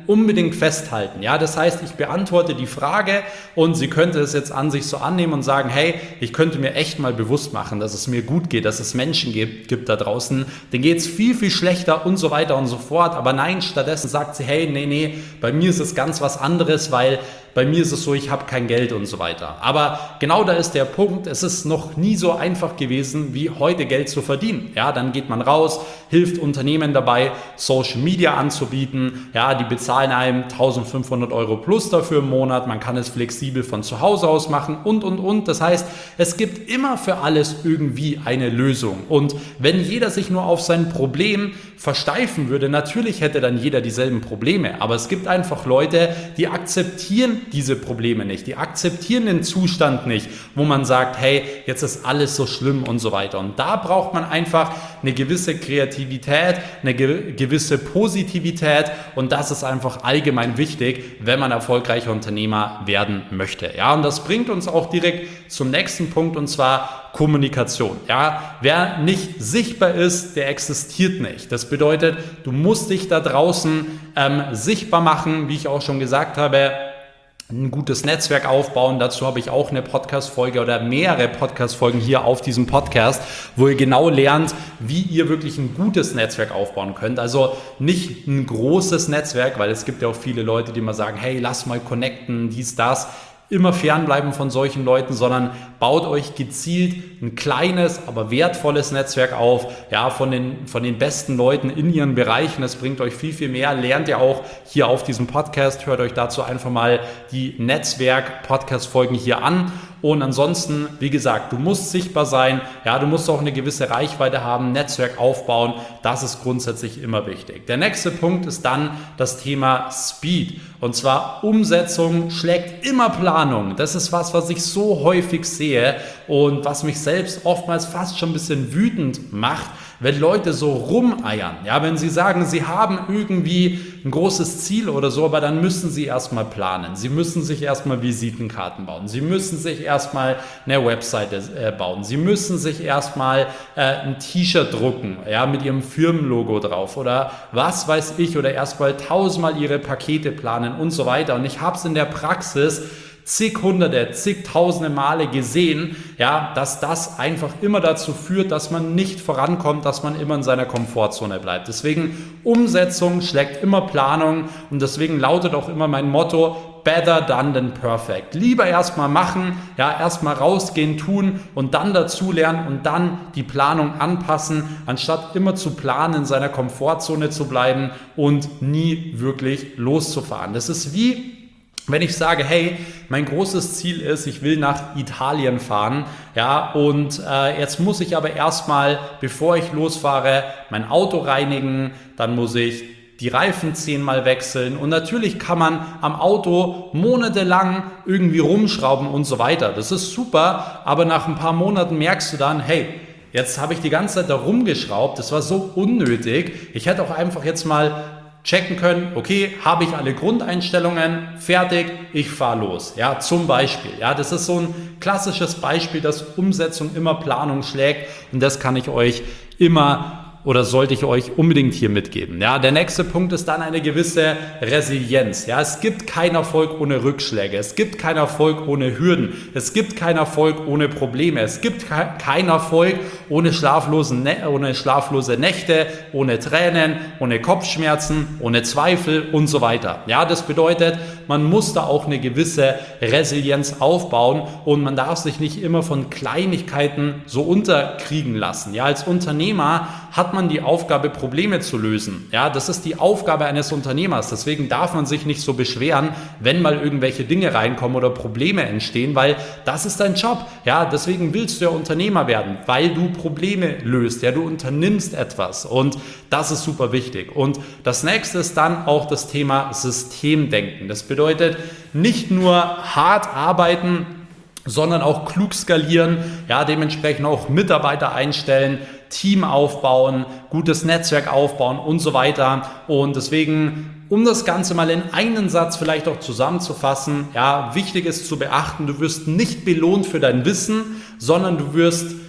unbedingt festhalten. Ja, das heißt, ich beantworte die Frage und sie könnte es jetzt an sich so annehmen und sagen, hey, ich könnte mir echt mal bewusst machen, dass es mir gut geht, dass es Menschen gibt, gibt da draußen, denen geht es viel, viel schlechter und so weiter und so fort. Aber nein, stattdessen sagt sie, hey, nee, nee, bei mir ist es ganz was anderes, weil bei mir ist es so, ich habe kein Geld und so weiter. Aber genau da ist der Punkt, es ist noch nie so einfach gewesen, wie heute Geld zu verdienen. Ja, dann geht man raus, hilft Unternehmen dabei, Social Media anzubieten. Ja, die bezahlen einem eintausendfünfhundert Euro plus dafür im Monat. Man kann es flexibel von zu Hause aus machen und, und, und. Das heißt, es gibt immer für alles irgendwie eine Lösung. Und wenn jeder sich nur auf sein Problem versteifen würde, natürlich hätte dann jeder dieselben Probleme. Aber es gibt einfach Leute, die akzeptieren diese Probleme nicht. Die akzeptieren den Zustand nicht, wo man sagt, hey, jetzt ist alles so schlimm und so weiter. Und da braucht man einfach eine gewisse Kreativität, eine ge- gewisse Positivität und das ist einfach allgemein wichtig, wenn man erfolgreicher Unternehmer werden möchte. Ja, und das bringt uns auch direkt zum nächsten Punkt und zwar Kommunikation. Ja, wer nicht sichtbar ist, der existiert nicht. Das bedeutet, du musst dich da draußen ähm, sichtbar machen, wie ich auch schon gesagt habe, ein gutes Netzwerk aufbauen. Dazu habe ich auch eine Podcast-Folge oder mehrere Podcast-Folgen hier auf diesem Podcast, wo ihr genau lernt, wie ihr wirklich ein gutes Netzwerk aufbauen könnt. Also nicht ein großes Netzwerk, weil es gibt ja auch viele Leute, die immer sagen, hey, lass mal connecten, dies, das. Immer fernbleiben von solchen Leuten, sondern baut euch gezielt ein kleines, aber wertvolles Netzwerk auf, ja, von den, von den besten Leuten in ihren Bereichen. Das bringt euch viel, viel mehr. Lernt ihr auch hier auf diesem Podcast. Hört euch dazu einfach mal die Netzwerk-Podcast-Folgen hier an. Und ansonsten, wie gesagt, du musst sichtbar sein, ja, du musst auch eine gewisse Reichweite haben, Netzwerk aufbauen, das ist grundsätzlich immer wichtig. Der nächste Punkt ist dann das Thema Speed und zwar Umsetzung schlägt immer Planung. Das ist was, was ich so häufig sehe und was mich selbst oftmals fast schon ein bisschen wütend macht, wenn Leute so rumeiern, ja, wenn sie sagen, sie haben irgendwie ein großes Ziel oder so, aber dann müssen sie erstmal planen, sie müssen sich erstmal Visitenkarten bauen, sie müssen sich erstmal eine Webseite äh, bauen, sie müssen sich erstmal äh, ein T-Shirt drucken, ja, mit ihrem Firmenlogo drauf oder was weiß ich oder erstmal tausendmal ihre Pakete planen und so weiter und ich habe es in der Praxis zig hunderte, zigtausende Male gesehen, ja, dass das einfach immer dazu führt, dass man nicht vorankommt, dass man immer in seiner Komfortzone bleibt. Deswegen Umsetzung schlägt immer Planung und deswegen lautet auch immer mein Motto, better done than perfect. Lieber erstmal machen, ja, erstmal rausgehen, tun und dann dazulernen und dann die Planung anpassen, anstatt immer zu planen, in seiner Komfortzone zu bleiben und nie wirklich loszufahren. Das ist wie wenn ich sage, hey, mein großes Ziel ist, ich will nach Italien fahren, ja, und äh, jetzt muss ich aber erstmal, bevor ich losfahre, mein Auto reinigen, dann muss ich die Reifen zehnmal wechseln und natürlich kann man am Auto monatelang irgendwie rumschrauben und so weiter. Das ist super, aber nach ein paar Monaten merkst du dann, hey, jetzt habe ich die ganze Zeit da rumgeschraubt, das war so unnötig. Ich hätte auch einfach jetzt mal checken können, okay, habe ich alle Grundeinstellungen, fertig, ich fahre los. Ja, zum Beispiel. Ja, das ist so ein klassisches Beispiel, dass Umsetzung immer Planung schlägt und das kann ich euch immer oder sollte ich euch unbedingt hier mitgeben. Ja, der nächste Punkt ist dann eine gewisse Resilienz. Ja, es gibt keinen Erfolg ohne Rückschläge. Es gibt keinen Erfolg ohne Hürden. Es gibt keinen Erfolg ohne Probleme. Es gibt keinen Erfolg ohne schlaflose, ohne schlaflose Nächte, ohne Tränen, ohne Kopfschmerzen, ohne Zweifel und so weiter. Ja, das bedeutet, man muss da auch eine gewisse Resilienz aufbauen und man darf sich nicht immer von Kleinigkeiten so unterkriegen lassen. Ja, als Unternehmer hat man die Aufgabe, Probleme zu lösen. Ja, das ist die Aufgabe eines Unternehmers. Deswegen darf man sich nicht so beschweren, wenn mal irgendwelche Dinge reinkommen oder Probleme entstehen, weil das ist dein Job. Ja, deswegen willst du ja Unternehmer werden, weil du Probleme löst. Ja, du unternimmst etwas und das ist super wichtig. Und das nächste ist dann auch das Thema Systemdenken. Das bedeutet nicht nur hart arbeiten, sondern auch klug skalieren, ja, dementsprechend auch Mitarbeiter einstellen, Team aufbauen, gutes Netzwerk aufbauen und so weiter. Und deswegen, um das Ganze mal in einen Satz vielleicht auch zusammenzufassen, ja, wichtig ist zu beachten, du wirst nicht belohnt für dein Wissen, sondern du wirst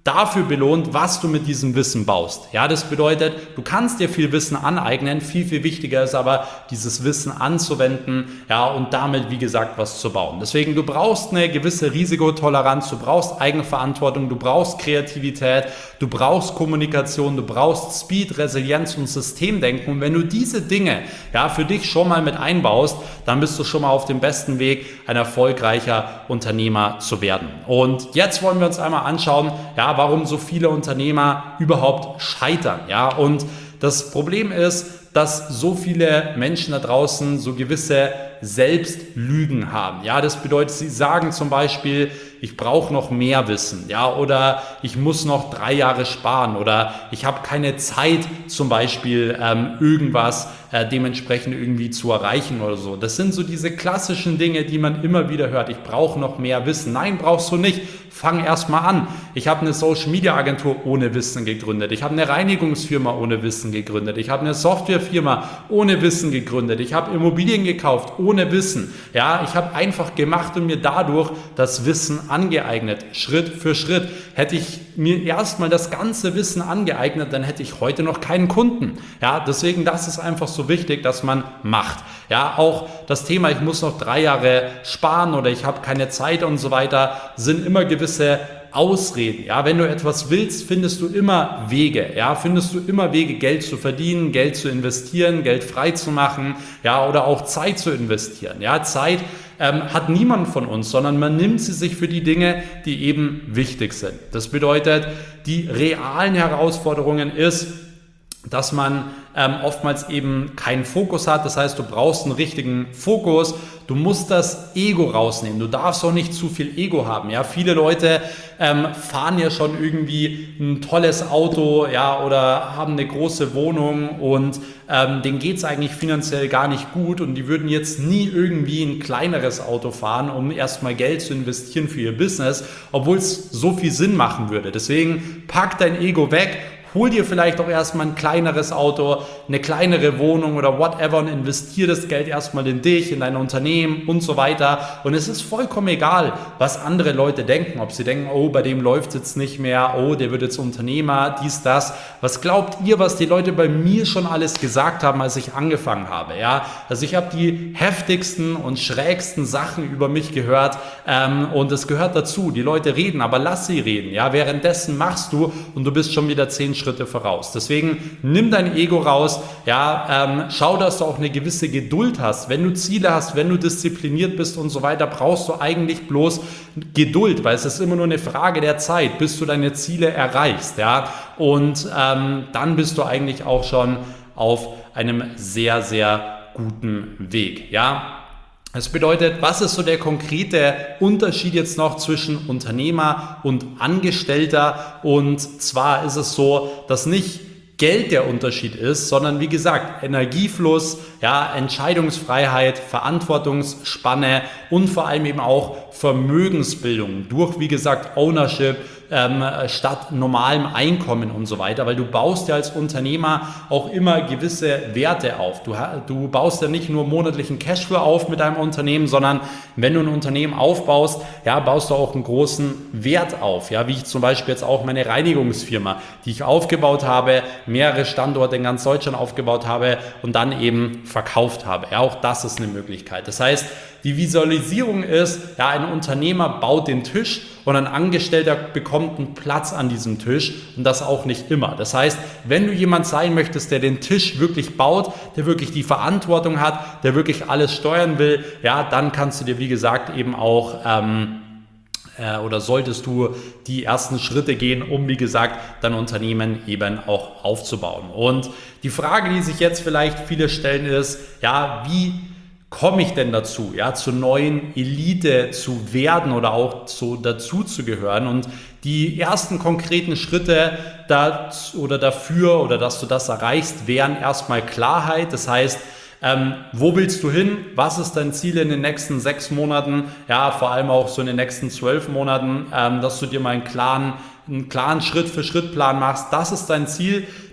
dafür belohnt, was du mit diesem Wissen baust. Ja, das bedeutet, du kannst dir viel Wissen aneignen, viel, viel wichtiger ist aber, dieses Wissen anzuwenden, ja, und damit, wie gesagt, was zu bauen. Deswegen, du brauchst eine gewisse Risikotoleranz, du brauchst Eigenverantwortung, du brauchst Kreativität, du brauchst Kommunikation, du brauchst Speed, Resilienz und Systemdenken. Und wenn du diese Dinge, ja, für dich schon mal mit einbaust, dann bist du schon mal auf dem besten Weg, ein erfolgreicher Unternehmer zu werden. Und jetzt wollen wir uns einmal anschauen, ja, warum so viele Unternehmer überhaupt scheitern. Ja, und das Problem ist, dass so viele Menschen da draußen so gewisse Selbstlügen haben. Ja, das bedeutet, sie sagen zum Beispiel, ich brauche noch mehr Wissen, ja, oder ich muss noch drei Jahre sparen oder ich habe keine Zeit, zum Beispiel ähm, irgendwas äh, dementsprechend irgendwie zu erreichen oder so. Das sind so diese klassischen Dinge, die man immer wieder hört. Ich brauche noch mehr Wissen. Nein, brauchst du nicht. Fang erstmal an. Ich habe eine Social Media Agentur ohne Wissen gegründet. Ich habe eine Reinigungsfirma ohne Wissen gegründet. Ich habe eine Softwarefirma ohne Wissen gegründet. Ich habe Immobilien gekauft ohne Wissen. Ja, ich habe einfach gemacht und mir dadurch das Wissen angeeignet. Schritt für Schritt. Hätte ich mir erstmal das ganze Wissen angeeignet, dann hätte ich heute noch keinen Kunden. Ja, deswegen, das ist einfach so wichtig, dass man macht. Ja, auch das Thema, ich muss noch drei Jahre sparen oder ich habe keine Zeit und so weiter, sind immer gewisse Ausreden. Ja, wenn du etwas willst, findest du immer Wege. Ja, findest du immer Wege, Geld zu verdienen, Geld zu investieren, Geld frei zu machen, ja, oder auch Zeit zu investieren. Ja, Zeit ähm, hat niemand von uns, sondern man nimmt sie sich für die Dinge, die eben wichtig sind. Das bedeutet, die realen Herausforderungen ist, dass man ähm, oftmals eben keinen Fokus hat. Das heißt, du brauchst einen richtigen Fokus. Du musst das Ego rausnehmen. Du darfst auch nicht zu viel Ego haben. Ja, viele Leute ähm, fahren ja schon irgendwie ein tolles Auto, ja, oder haben eine große Wohnung und ähm, denen geht es eigentlich finanziell gar nicht gut und die würden jetzt nie irgendwie ein kleineres Auto fahren, um erstmal Geld zu investieren für ihr Business, obwohl es so viel Sinn machen würde. Deswegen pack dein Ego weg. Hol dir vielleicht auch erstmal ein kleineres Auto, eine kleinere Wohnung oder whatever und investier das Geld erstmal in dich, in dein Unternehmen und so weiter. Und es ist vollkommen egal, was andere Leute denken. Ob sie denken, oh, bei dem läuft es jetzt nicht mehr, oh, der wird jetzt Unternehmer, dies, das. Was glaubt ihr, was die Leute bei mir schon alles gesagt haben, als ich angefangen habe? Ja, also ich habe die heftigsten und schrägsten Sachen über mich gehört ähm, und es gehört dazu. Die Leute reden, aber lass sie reden. Ja, währenddessen machst du und du bist schon wieder zehn Schritte Schritte voraus. Deswegen nimm dein Ego raus, ja, ähm, schau, dass du auch eine gewisse Geduld hast. Wenn du Ziele hast, wenn du diszipliniert bist und so weiter, brauchst du eigentlich bloß Geduld, weil es ist immer nur eine Frage der Zeit, bis du deine Ziele erreichst, ja, und ähm, dann bist du eigentlich auch schon auf einem sehr, sehr guten Weg, ja. Das bedeutet, was ist so der konkrete Unterschied jetzt noch zwischen Unternehmer und Angestellter? Und zwar ist es so, dass nicht Geld der Unterschied ist, sondern wie gesagt, Energiefluss, ja, Entscheidungsfreiheit, Verantwortungsspanne und vor allem eben auch Vermögensbildung durch, wie gesagt, Ownership, Ähm, statt normalem Einkommen und so weiter, weil du baust ja als Unternehmer auch immer gewisse Werte auf. Du, du baust ja nicht nur monatlichen Cashflow auf mit deinem Unternehmen, sondern wenn du ein Unternehmen aufbaust, ja, baust du auch einen großen Wert auf. Ja, wie ich zum Beispiel jetzt auch meine Reinigungsfirma, die ich aufgebaut habe, mehrere Standorte in ganz Deutschland aufgebaut habe und dann eben verkauft habe. Ja, auch das ist eine Möglichkeit. Das heißt, die Visualisierung ist, ja, ein Unternehmer baut den Tisch und ein Angestellter bekommt einen Platz an diesem Tisch und das auch nicht immer. Das heißt, wenn du jemand sein möchtest, der den Tisch wirklich baut, der wirklich die Verantwortung hat, der wirklich alles steuern will, ja, dann kannst du dir, wie gesagt, eben auch ähm, äh, oder solltest du die ersten Schritte gehen, um, wie gesagt, dein Unternehmen eben auch aufzubauen. Und die Frage, die sich jetzt vielleicht viele stellen, ist, ja, wie komme ich denn dazu, ja, zur neuen Elite zu werden oder auch so dazu zu gehören? Und die ersten konkreten Schritte da, oder dafür oder dass du das erreichst, wären erstmal Klarheit. Das heißt, ähm, wo willst du hin? Was ist dein Ziel in den nächsten sechs Monaten? Ja, vor allem auch so in den nächsten zwölf Monaten, ähm, dass du dir mal einen klaren einen klaren Schritt-für-Schritt-Plan machst, das ist dein Ziel.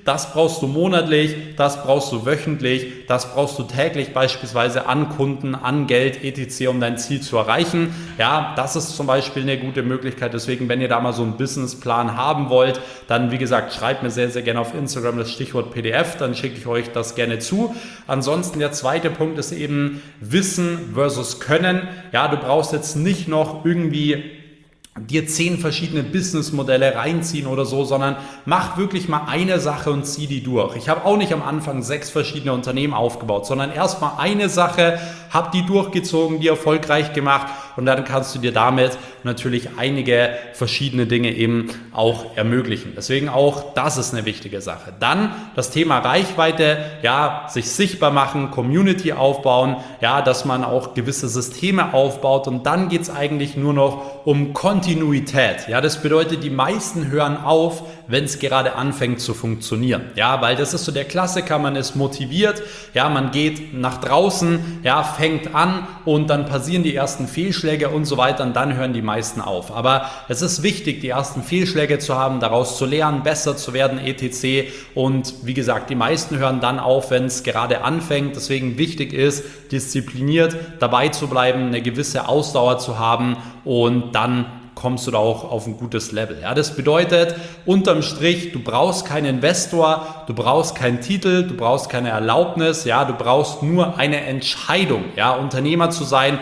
das brauchst du monatlich, das brauchst du wöchentlich, das brauchst du täglich beispielsweise an Kunden, an Geld, et cetera, um dein Ziel zu erreichen. Ja, das ist zum Beispiel eine gute Möglichkeit. Deswegen, wenn ihr da mal so einen Businessplan haben wollt, dann wie gesagt, schreibt mir sehr, sehr gerne auf Instagram das Stichwort P D F, dann schicke ich euch das gerne zu. Ansonsten der zweite Punkt ist eben Wissen versus Können. Ja, du brauchst jetzt nicht noch irgendwie dir zehn verschiedene Businessmodelle reinziehen oder so, sondern mach wirklich mal eine Sache und zieh die durch. Ich habe auch nicht am Anfang sechs verschiedene Unternehmen aufgebaut, sondern erstmal eine Sache, hab die durchgezogen, die erfolgreich gemacht und dann kannst du dir damit natürlich einige verschiedene Dinge eben auch ermöglichen. Deswegen auch das ist eine wichtige Sache. Dann das Thema Reichweite, ja, sich sichtbar machen, Community aufbauen, ja, dass man auch gewisse Systeme aufbaut und dann geht es eigentlich nur noch um Kontinuität. Ja, das bedeutet, die meisten hören auf, wenn es gerade anfängt zu funktionieren. Ja, weil das ist so der Klassiker, man ist motiviert, ja, man geht nach draußen, ja, fängt an und dann passieren die ersten Fehlschläge und so weiter und dann hören die meisten auf. Aber es ist wichtig, die ersten Fehlschläge zu haben, daraus zu lernen, besser zu werden, et cetera. Und wie gesagt, die meisten hören dann auf, wenn es gerade anfängt. Deswegen wichtig ist, diszipliniert dabei zu bleiben, eine gewisse Ausdauer zu haben und dann kommst du da auch auf ein gutes Level. Ja, das bedeutet, unterm Strich, du brauchst keinen Investor, du brauchst keinen Titel, du brauchst keine Erlaubnis, ja, du brauchst nur eine Entscheidung, ja, Unternehmer zu sein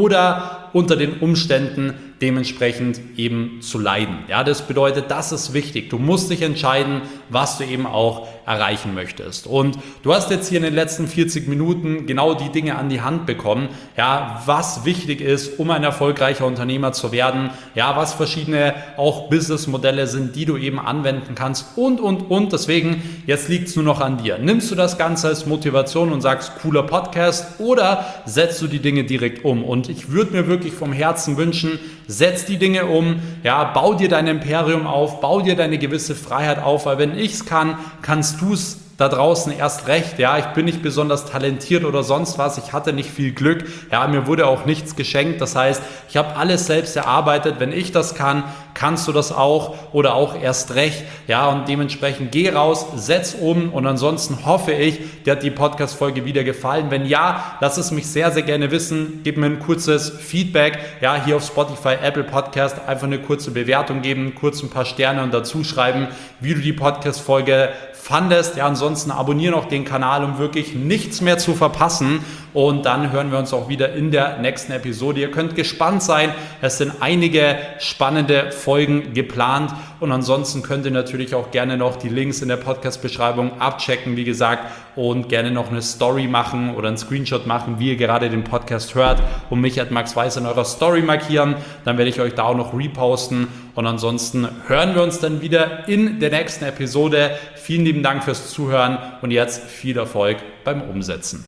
oder unter den Umständen dementsprechend eben zu leiden. Ja, das bedeutet, das ist wichtig. Du musst dich entscheiden, was du eben auch erreichen möchtest. Und du hast jetzt hier in den letzten vierzig Minuten genau die Dinge an die Hand bekommen, ja, was wichtig ist, um ein erfolgreicher Unternehmer zu werden, ja, was verschiedene auch Businessmodelle sind, die du eben anwenden kannst und, und, und. Deswegen, jetzt liegt es nur noch an dir. Nimmst du das Ganze als Motivation und sagst, cooler Podcast, oder setzt du die Dinge direkt um? Und ich würde mir wirklich vom Herzen wünschen, setz die Dinge um, ja, bau dir dein Imperium auf, bau dir deine gewisse Freiheit auf, weil wenn ich es kann, kannst du es da draußen erst recht. Ja, ich bin nicht besonders talentiert oder sonst was, ich hatte nicht viel Glück, ja, mir wurde auch nichts geschenkt, das heißt, ich habe alles selbst erarbeitet. Wenn ich das kann, kannst du das auch oder auch erst recht, ja, und dementsprechend geh raus, setz um und ansonsten hoffe ich, dir hat die Podcast-Folge wieder gefallen. Wenn ja, lass es mich sehr, sehr gerne wissen, gib mir ein kurzes Feedback, ja, hier auf Spotify, Apple Podcast, einfach eine kurze Bewertung geben, kurz ein paar Sterne und dazu schreiben, wie du die Podcast-Folge fandest. Ja, ansonsten abonniere noch den Kanal, um wirklich nichts mehr zu verpassen. Und dann hören wir uns auch wieder in der nächsten Episode. Ihr könnt gespannt sein. Es sind einige spannende Folgen geplant. Und ansonsten könnt ihr natürlich auch gerne noch die Links in der Podcast-Beschreibung abchecken, wie gesagt, und gerne noch eine Story machen oder einen Screenshot machen, wie ihr gerade den Podcast hört, und mich at Max Weiß in eurer Story markieren. Dann werde ich euch da auch noch reposten. Und ansonsten hören wir uns dann wieder in der nächsten Episode. Vielen lieben Dank fürs Zuhören und jetzt viel Erfolg beim Umsetzen.